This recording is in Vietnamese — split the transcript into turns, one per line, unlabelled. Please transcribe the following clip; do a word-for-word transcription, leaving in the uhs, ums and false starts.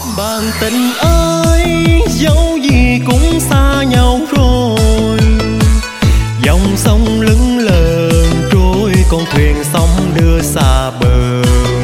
Bạn tình ơi, dẫu gì cũng xa nhau rồi. Dòng sông lững lờ trôi, con thuyền sóng đưa xa bờ.